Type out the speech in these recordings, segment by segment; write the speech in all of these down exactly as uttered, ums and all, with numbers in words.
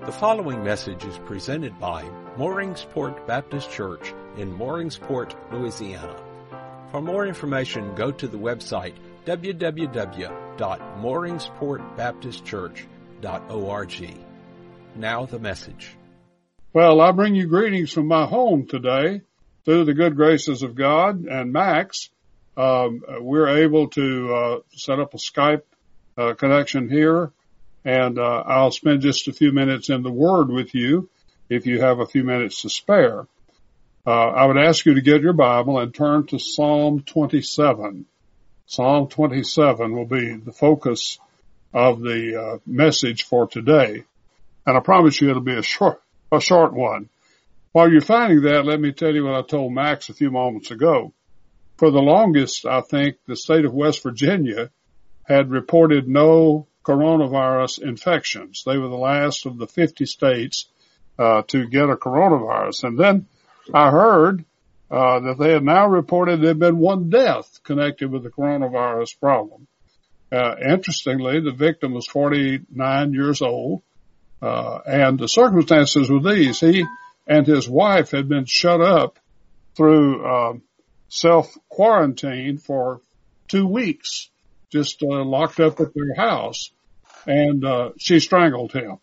The following message is presented by Mooringsport Baptist Church in Mooringsport, Louisiana. For more information, go to the website w w w dot mooringsport baptist church dot org. Now the message. Well, I bring you greetings from my home today through the good graces of God and Max. Um, we're able to uh, set up a Skype uh, connection here. And uh, I'll spend just a few minutes in the Word with you if you have a few minutes to spare. Uh, I would ask you to get your Bible and turn to Psalm twenty-seven. Psalm twenty-seven will be the focus of the uh, message for today. And I promise you it'll be a short, a short one. While you're finding that, let me tell you what I told Max a few moments ago. For the longest, I think the state of West Virginia had reported no coronavirus infections. They were the last of the fifty states uh, to get a coronavirus. And then I heard uh, that they had now reported there had been one death connected with the coronavirus problem. Uh, interestingly, the victim was forty-nine years old, uh, and the circumstances were these. He and his wife had been shut up through uh, self-quarantine for two weeks, just uh, locked up at their house. And uh, she strangled him.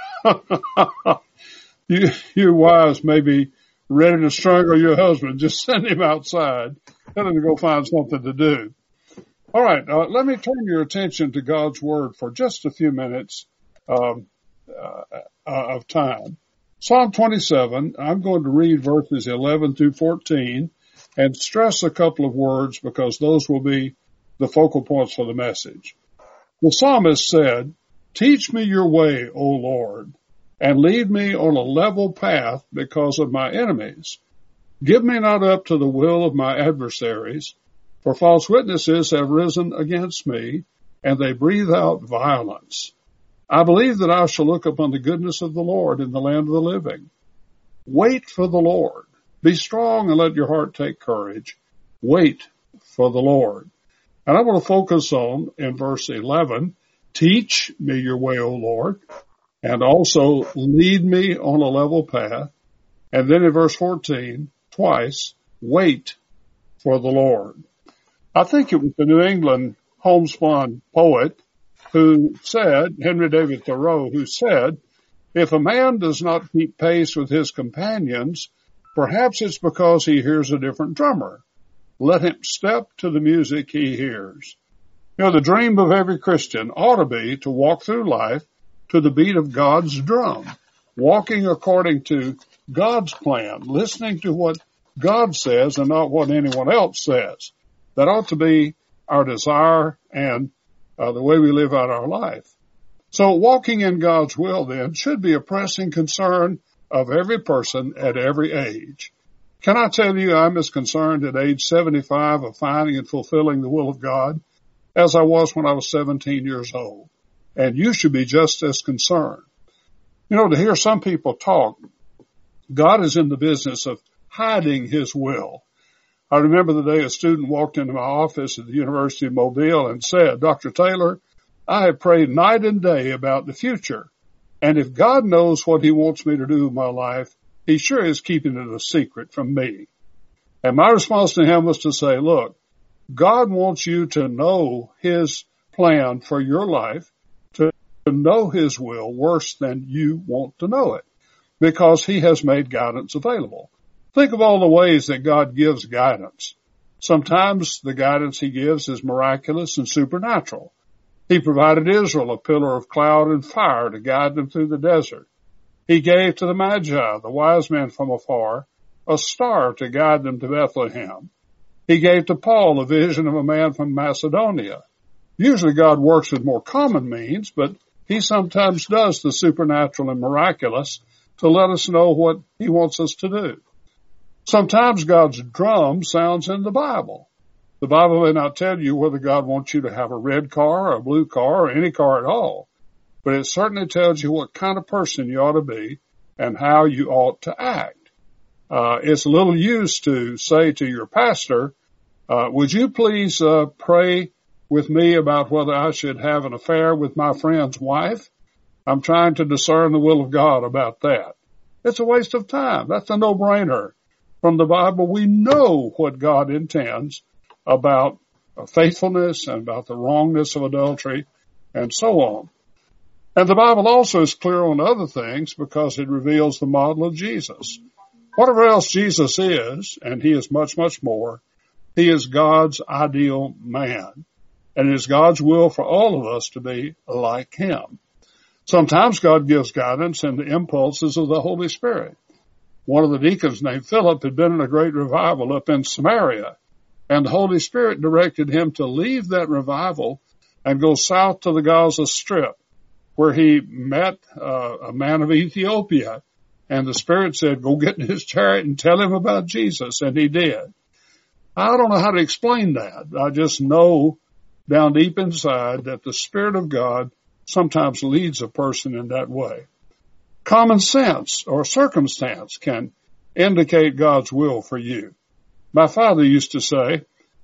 you, you wives may be ready to strangle your husband. Just send him outside. Tell him to go find something to do. All right, uh, let me turn your attention to God's Word for just a few minutes um, uh, uh, of time. Psalm twenty-seven, I'm going to read verses eleven through fourteen and stress a couple of words because those will be the focal points for the message. The psalmist said, "Teach me your way, O Lord, and lead me on a level path because of my enemies. Give me not up to the will of my adversaries, for false witnesses have risen against me, and they breathe out violence. I believe that I shall look upon the goodness of the Lord in the land of the living. Wait for the Lord. Be strong and let your heart take courage. Wait for the Lord." And I want to focus on, in verse eleven, teach me your way, O Lord, and also lead me on a level path. And then in verse fourteen, twice, wait for the Lord. I think it was the New England homespun poet who said, Henry David Thoreau, who said, if a man does not keep pace with his companions, perhaps it's because he hears a different drummer. Let him step to the music he hears. You know, the dream of every Christian ought to be to walk through life to the beat of God's drum, walking according to God's plan, listening to what God says and not what anyone else says. That ought to be our desire and uh, the way we live out our life. So walking in God's will then should be a pressing concern of every person at every age. Can I tell you I'm as concerned at age seventy-five of finding and fulfilling the will of God as I was when I was seventeen years old. And you should be just as concerned. You know, to hear some people talk, God is in the business of hiding his will. I remember the day a student walked into my office at the University of Mobile and said, Doctor Taylor, I have prayed night and day about the future. And if God knows what he wants me to do with my life, he sure is keeping it a secret from me. And my response to him was to say, look, God wants you to know his plan for your life, to know his will worse than you want to know it, because he has made guidance available. Think of all the ways that God gives guidance. Sometimes the guidance he gives is miraculous and supernatural. He provided Israel a pillar of cloud and fire to guide them through the desert. He gave to the Magi, the wise men from afar, a star to guide them to Bethlehem. He gave to Paul a vision of a man from Macedonia. Usually God works with more common means, but he sometimes does the supernatural and miraculous to let us know what he wants us to do. Sometimes God's drum sounds in the Bible. The Bible may not tell you whether God wants you to have a red car or a blue car or any car at all, but it certainly tells you what kind of person you ought to be and how you ought to act. Uh, it's a little used to say to your pastor, uh, would you please uh, pray with me about whether I should have an affair with my friend's wife? I'm trying to discern the will of God about that. It's a waste of time. That's a no-brainer. From the Bible, we know what God intends about faithfulness and about the wrongness of adultery and so on. And the Bible also is clear on other things because it reveals the model of Jesus. Whatever else Jesus is, and he is much, much more, he is God's ideal man. And it is God's will for all of us to be like him. Sometimes God gives guidance in the impulses of the Holy Spirit. One of the deacons named Philip had been in a great revival up in Samaria, and the Holy Spirit directed him to leave that revival and go south to the Gaza Strip, where he met uh, a man of Ethiopia, and the Spirit said, go get in his chariot and tell him about Jesus, and he did. I don't know how to explain that. I just know down deep inside that the Spirit of God sometimes leads a person in that way. Common sense or circumstance can indicate God's will for you. My father used to say,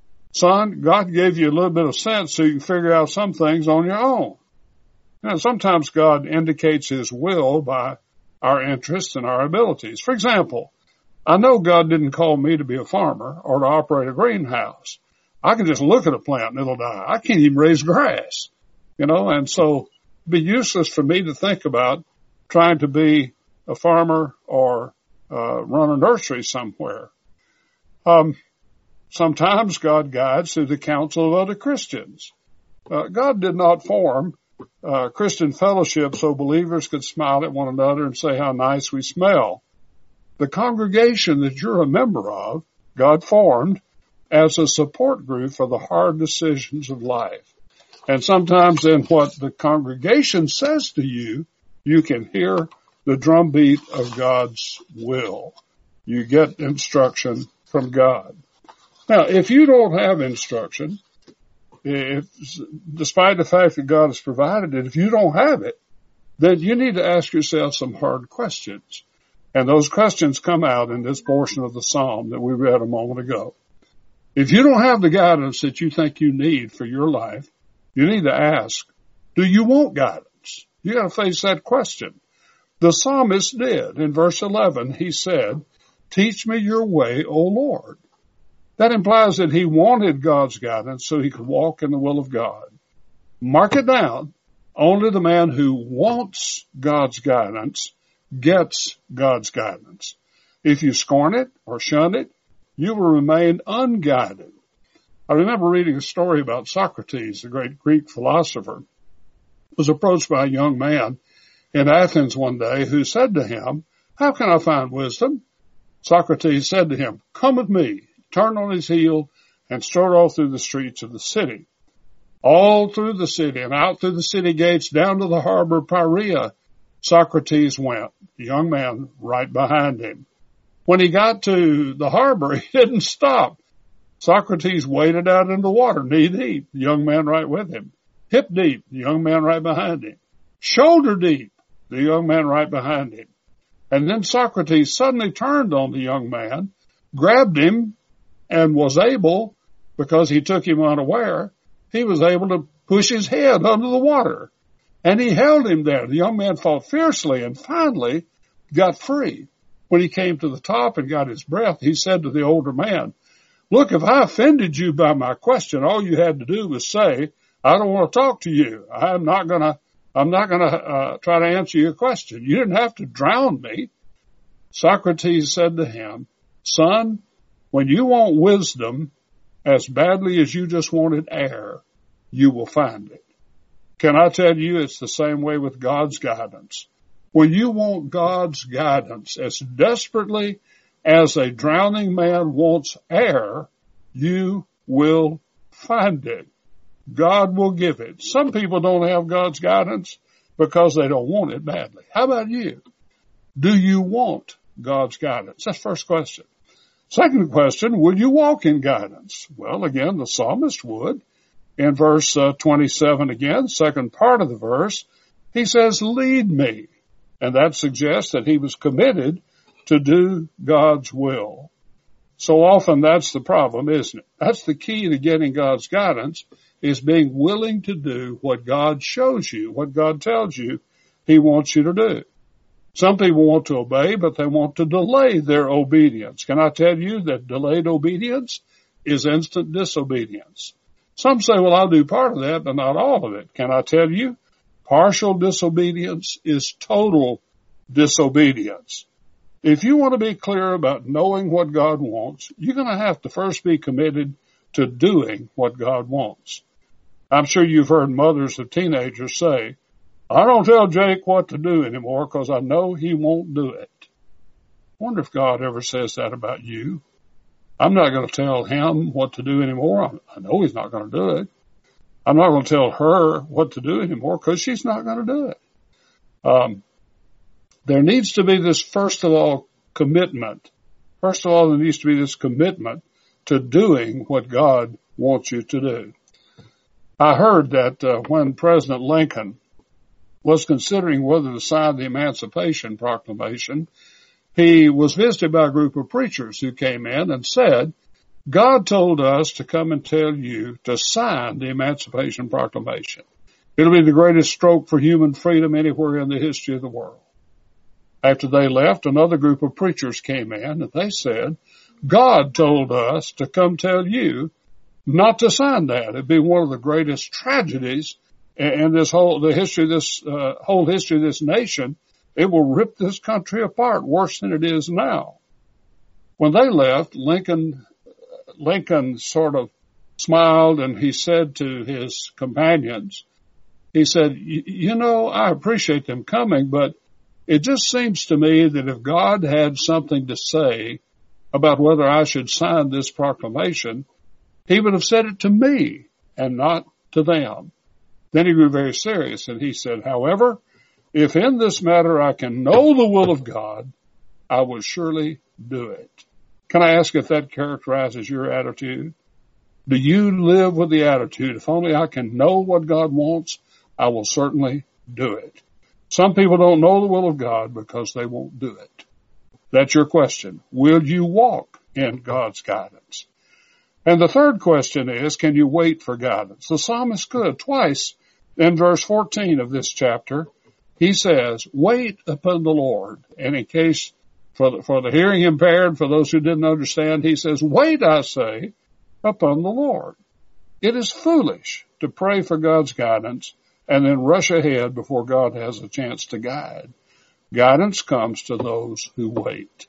son, God gave you a little bit of sense so you can figure out some things on your own. Now, sometimes God indicates his will by our interests and our abilities. For example, I know God didn't call me to be a farmer or to operate a greenhouse. I can just look at a plant and it'll die. I can't even raise grass, you know, and so it'd be useless for me to think about trying to be a farmer or uh, run a nursery somewhere. Um, sometimes God guides through the counsel of other Christians. Uh, God did not form uh, Christian fellowship so believers could smile at one another and say how nice we smell. The congregation that you're a member of, God formed as a support group for the hard decisions of life. And sometimes in what the congregation says to you, you can hear the drumbeat of God's will. You get instruction from God. Now, if you don't have instruction, if, despite the fact that God has provided it, if you don't have it, then you need to ask yourself some hard questions. And those questions come out in this portion of the Psalm that we read a moment ago. If you don't have the guidance that you think you need for your life, you need to ask, do you want guidance? You got to face that question. The psalmist did. In verse eleven, he said, teach me your way, O Lord. That implies that he wanted God's guidance so he could walk in the will of God. Mark it down. Only the man who wants God's guidance gets God's guidance. If you scorn it or shun it, you will remain unguided. I remember reading a story about Socrates, the great Greek philosopher, was approached by a young man in Athens one day who said to him, how can I find wisdom? Socrates said to him, come with me, turned on his heel, and strode off through the streets of the city. All through the city and out through the city gates down to the harbor of Piraea, Socrates went, the young man right behind him. When he got to the harbor, he didn't stop. Socrates waded out into the water, knee deep, the young man right with him. Hip deep, the young man right behind him. Shoulder deep, the young man right behind him. And then Socrates suddenly turned on the young man, grabbed him, and was able, because he took him unaware, he was able to push his head under the water. And he held him there. The young man fought fiercely and finally got free. When he came to the top and got his breath, he said to the older man, look, if I offended you by my question, all you had to do was say, I don't want to talk to you. I'm not going to, I'm not going to uh, try to answer your question. You didn't have to drown me. Socrates said to him, son, when you want wisdom as badly as you just wanted air, you will find it. Can I tell you it's the same way with God's guidance? When you want God's guidance as desperately as a drowning man wants air, you will find it. God will give it. Some people don't have God's guidance because they don't want it badly. How about you? Do you want God's guidance? That's the first question. Second question, will you walk in guidance? Well, again, the psalmist would. In verse uh, twenty-seven again, second part of the verse, he says, lead me. And that suggests that he was committed to do God's will. So often that's the problem, isn't it? That's the key to getting God's guidance, is being willing to do what God shows you, what God tells you he wants you to do. Some people want to obey, but they want to delay their obedience. Can I tell you that delayed obedience is instant disobedience? Some say, well, I'll do part of that, but not all of it. Can I tell you? Partial disobedience is total disobedience. If you want to be clear about knowing what God wants, you're going to have to first be committed to doing what God wants. I'm sure you've heard mothers of teenagers say, I don't tell Jake what to do anymore because I know he won't do it. I wonder if God ever says that about you. I'm not going to tell him what to do anymore. I know he's not going to do it. I'm not going to tell her what to do anymore because she's not going to do it. Um, there needs to be this, first of all, commitment. First of all, there needs to be this commitment to doing what God wants you to do. I heard that uh, when President Lincoln was considering whether to sign the Emancipation Proclamation, he was visited by a group of preachers who came in and said, God told us to come and tell you to sign the Emancipation Proclamation. It'll be the greatest stroke for human freedom anywhere in the history of the world. After they left, another group of preachers came in and they said, God told us to come tell you not to sign that. It'd be one of the greatest tragedies in this whole, the history of this, uh, whole history of this nation. It will rip this country apart worse than it is now. When they left, Lincoln, Lincoln sort of smiled and he said to his companions, he said, you know, I appreciate them coming, but it just seems to me that if God had something to say about whether I should sign this proclamation, he would have said it to me and not to them. Then he grew very serious and he said, however, if in this matter I can know the will of God, I will surely do it. Can I ask if that characterizes your attitude? Do you live with the attitude, if only I can know what God wants, I will certainly do it? Some people don't know the will of God because they won't do it. That's your question. Will you walk in God's guidance? And the third question is, can you wait for guidance? The psalmist could. Twice in verse fourteen of this chapter, he says, wait upon the Lord. And in case for the, for the hearing impaired, for those who didn't understand, he says, wait, I say, upon the Lord. It is foolish to pray for God's guidance and then rush ahead before God has a chance to guide. Guidance comes to those who wait.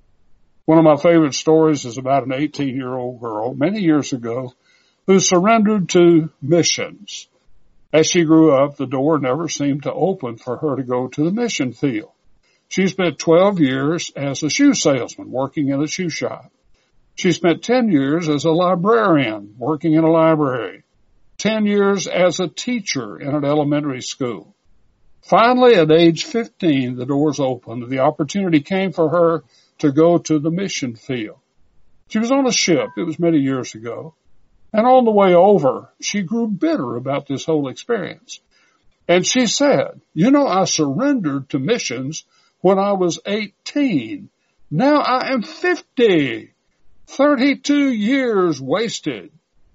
One of my favorite stories is about an eighteen-year-old girl many years ago who surrendered to missions. As she grew up, the door never seemed to open for her to go to the mission field. She spent twelve years as a shoe salesman working in a shoe shop. She spent ten years as a librarian working in a library, ten years as a teacher in an elementary school. Finally, at age fifteen, the doors opened. The opportunity came for her to go to the mission field. She was on a ship. It was many years ago. And on the way over, she grew bitter about this whole experience. And she said, you know, I surrendered to missions when I was eighteen. Now I am fifty. thirty-two years wasted.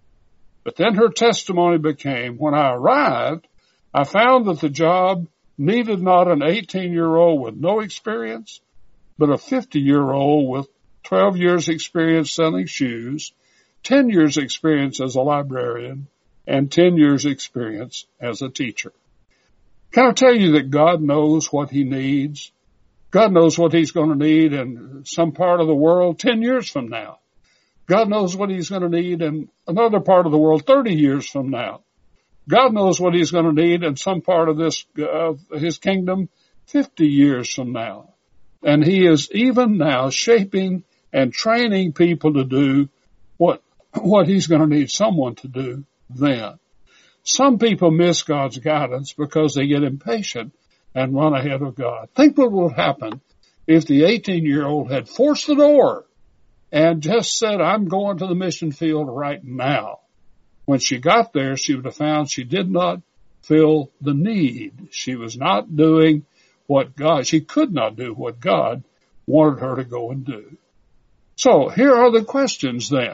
But then her testimony became, when I arrived, I found that the job needed not an eighteen-year-old with no experience, but a fifty-year-old with twelve years experience selling shoes, ten years experience as a librarian, and ten years experience as a teacher. Can I tell you that God knows what he needs? God knows what he's going to need in some part of the world ten years from now. God knows what he's going to need in another part of the world thirty years from now. God knows what he's going to need in some part of this, uh, his kingdom fifty years from now. And he is even now shaping and training people to do what, what he's going to need someone to do then. Some people miss God's guidance because they get impatient and run ahead of God. Think what would happen if the eighteen-year-old had forced the door and just said, I'm going to the mission field right now. When she got there, she would have found she did not feel the need. She was not doing what God, she could not do what God wanted her to go and do. So here are the questions then.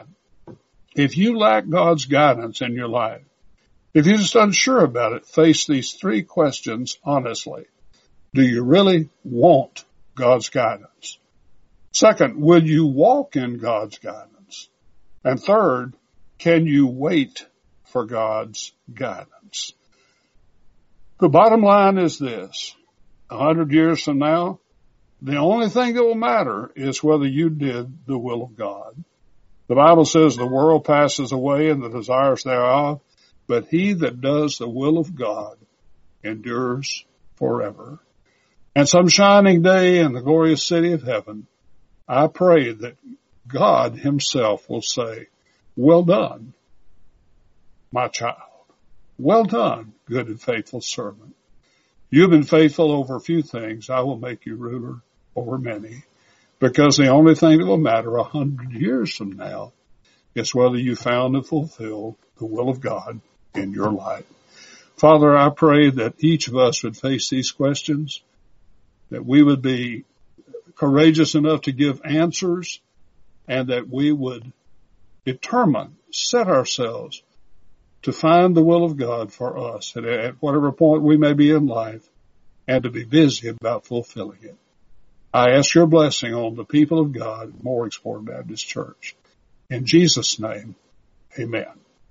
If you lack God's guidance in your life, if you're just unsure about it, face these three questions honestly. Do you really want God's guidance? Second, will you walk in God's guidance? And third, can you wait for God's guidance? The bottom line is this. A hundred years from now, the only thing that will matter is whether you did the will of God. The Bible says the world passes away and the desires thereof, but he that does the will of God endures forever. And some shining day in the glorious city of heaven, I pray that God himself will say, well done, my child. Well done, good and faithful servant. You've been faithful over a few things. I will make you ruler over many. Because the only thing that will matter a hundred years from now is whether you found and fulfilled the will of God in your life. Father, I pray that each of us would face these questions, that we would be courageous enough to give answers, and that we would determine, set ourselves to find the will of God for us at, at whatever point we may be in life, and to be busy about fulfilling it. I ask your blessing on the people of God at Mooringsport Baptist Church. In Jesus' name, amen.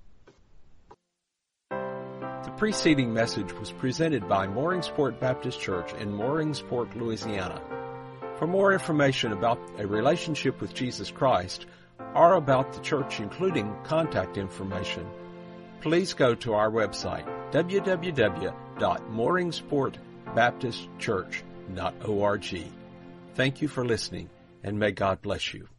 The preceding message was presented by Mooringsport Baptist Church in Mooringsport, Louisiana. For more information about a relationship with Jesus Christ or about the church, including contact information, please go to our website, w w w dot mooringsport baptist church dot org. Thank you for listening, and may God bless you.